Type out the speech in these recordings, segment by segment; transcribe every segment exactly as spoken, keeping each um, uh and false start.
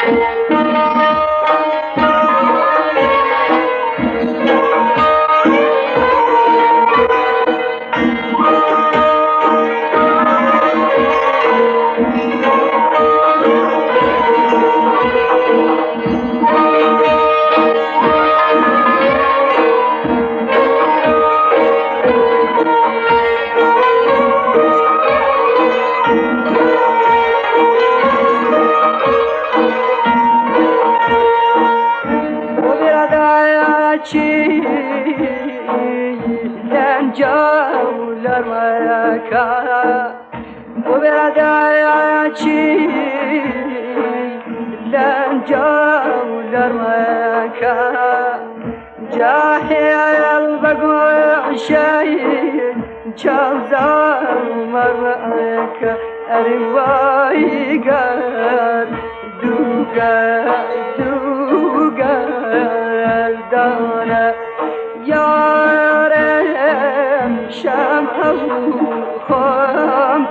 جولر مكا وبرداياتي لن جولر مكا جاهي البقوع شيء جوزار مرمكا أرواي قال دوغا دوغا دانا يارم شمعه خام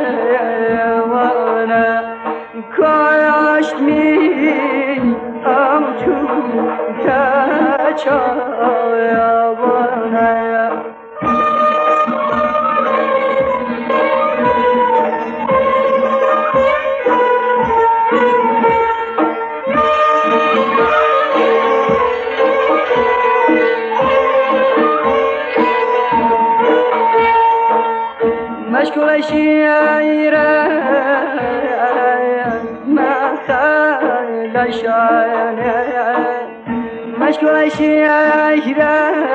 پروانه کاشت می امجو کچایوانه مشغول شیره ما خیل شانه مشغول شیره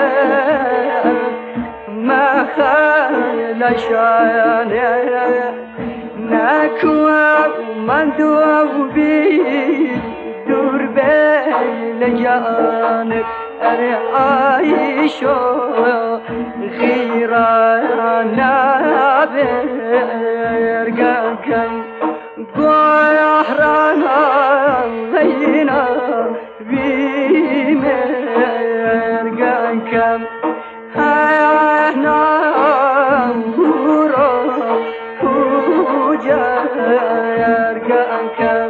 ما خیل شانه نکو من دو بی دور بیل جانب اره عایشو خیرانا برگم گوهرانا غینا بیمرگم هانا برو کجرگم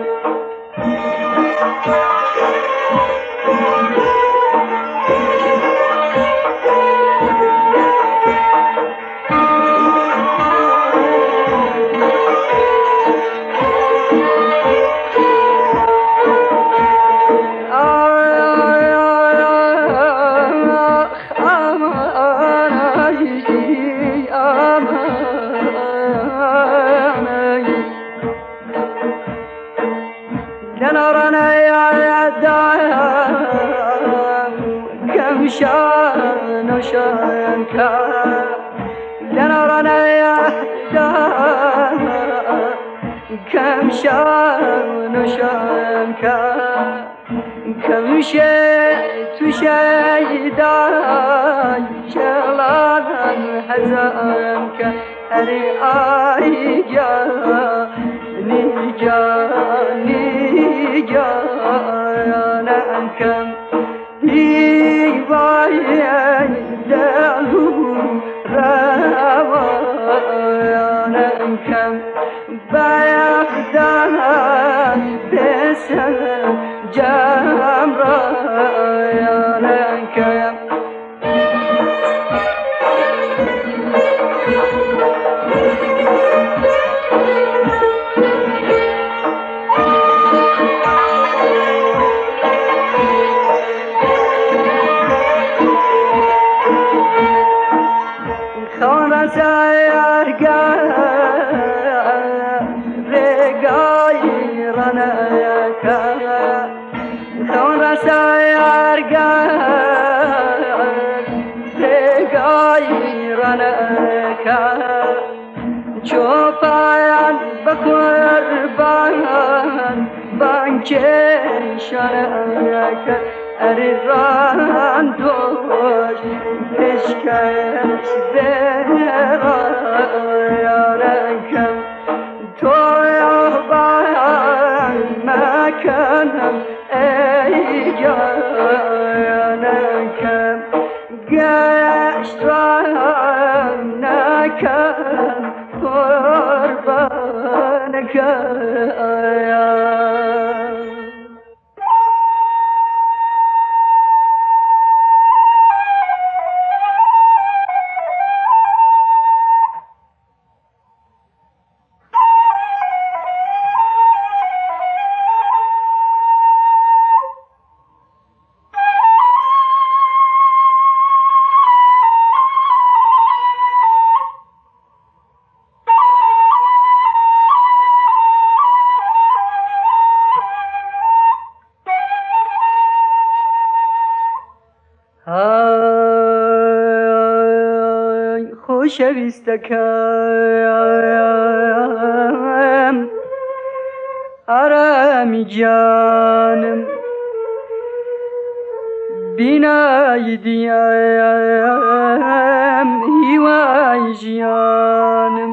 شان شان کا لنرانا يحدا كم شان شان کا كم شئت شيدا شلالا حزان کا اري ايجا نيجا نيجا انا كم باید دلو روانم کم باید دلم بسر جم رایانم کم چوپان بقربان بانکه شرک ارران دوش اشکش برایانکم تو یابان مکنم ای جانکم گشت رام نکن قربان که خۆشەویستەکەم ئارامی جانم بینایی دیام هیوای ژیانم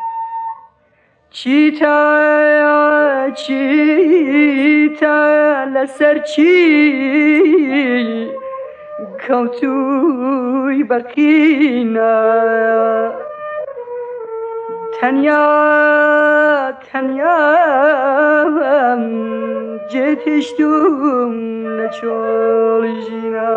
چیتە چیتە لەسەر چی کەوتووی بەقینە تەنیا تەنیا جێتیشتوم لە چۆڵی ژینە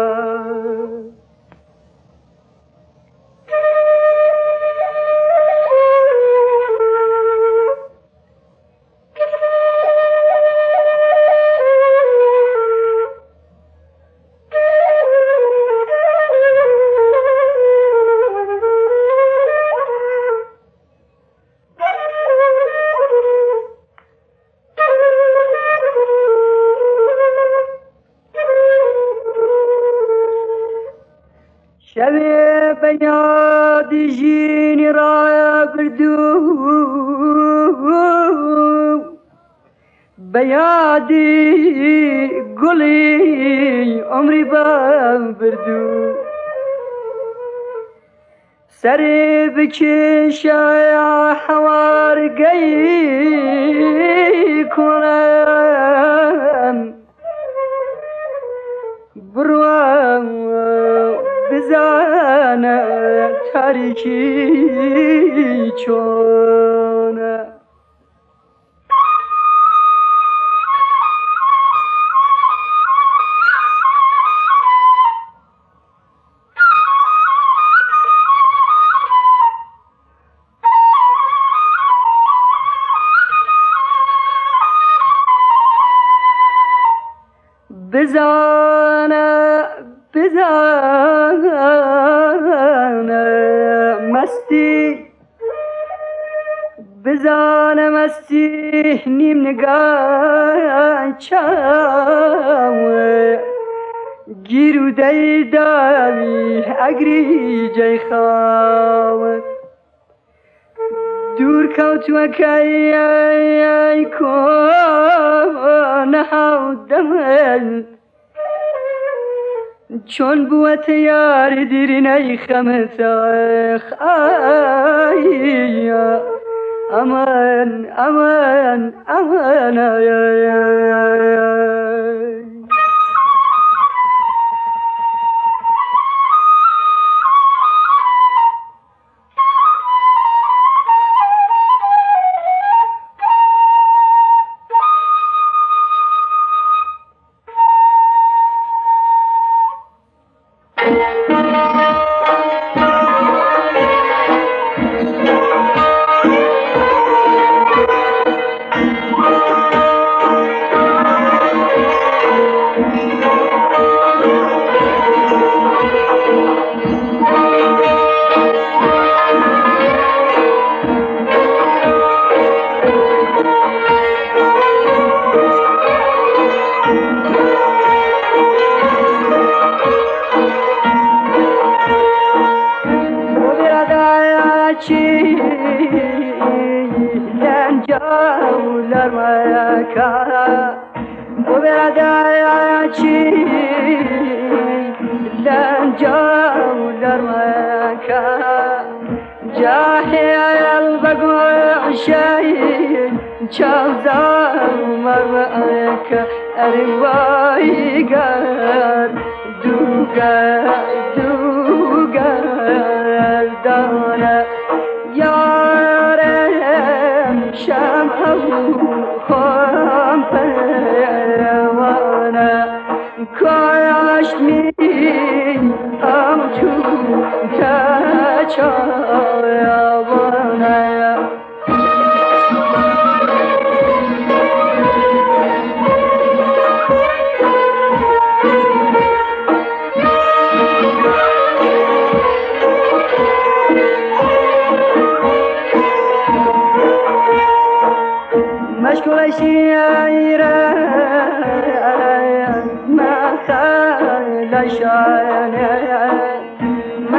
شەوێ بە یادی ژینی ڕابردوو بە یادی گوڵی عمری بەبردوو سەرێ بکێشە حەوارگەی کوڕم بڕوە بزانە تاریکی چۆنە بزانە بزانە مستی بزانە مستی نیم نگاه چاوە گیر و دەیداوی ئەگری جەی خاوە دوور کەوتووەکەی کۆنە هاودەمەن چۆن بووەتە یاری دیرینەی خەمتەخ ئایە ئەمان ئەمان ئەمانە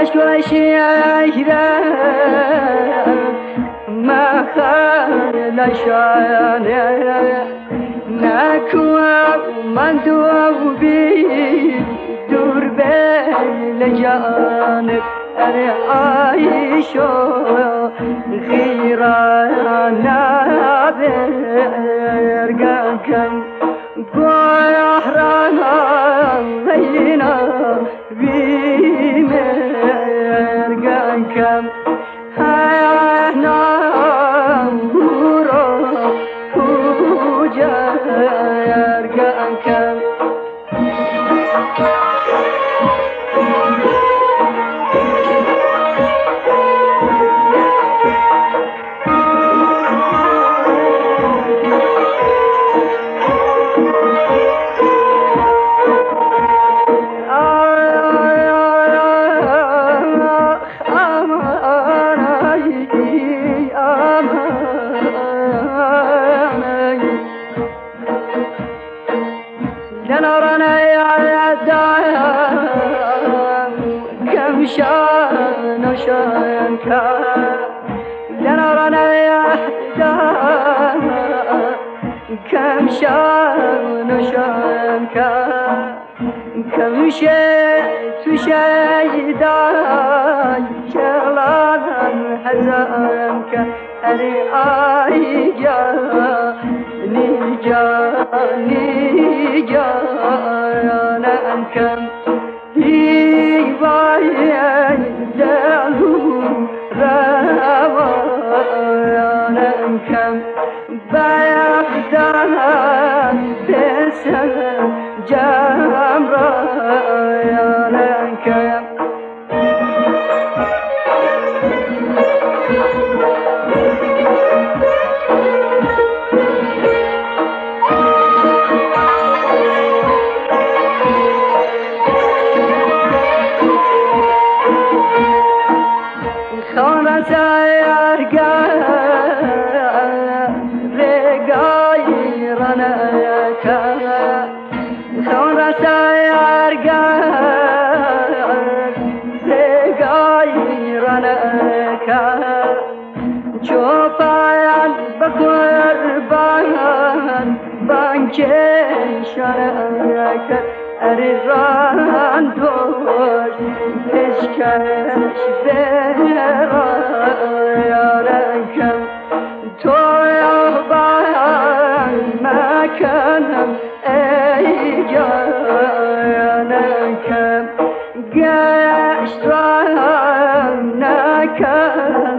شيرا ما خلشان نكوا من دوبي دور بين جانب اري عايشو خيرانا برقاكم قهرنا لينا بمرقاكم هانا ورو وجارقاكم جنرنا يا دام كم شان شان كان جنرنا يا دام كم شان شان كان كم شيء تشيد شلان حزان كان أري آيجا نيجا نيجا أنا أنكم ديواي دلو روا أنا أنكم بيحدها بسل جمرة أنا أنكم خانه سيرقى رقاي رنايا خانه سيرقى رقاي رنايا شوفان بقربان بانكي شنايا أريران دوش إشكاش برايانكم تويبان مكانم أيجانكم قاشتوانكم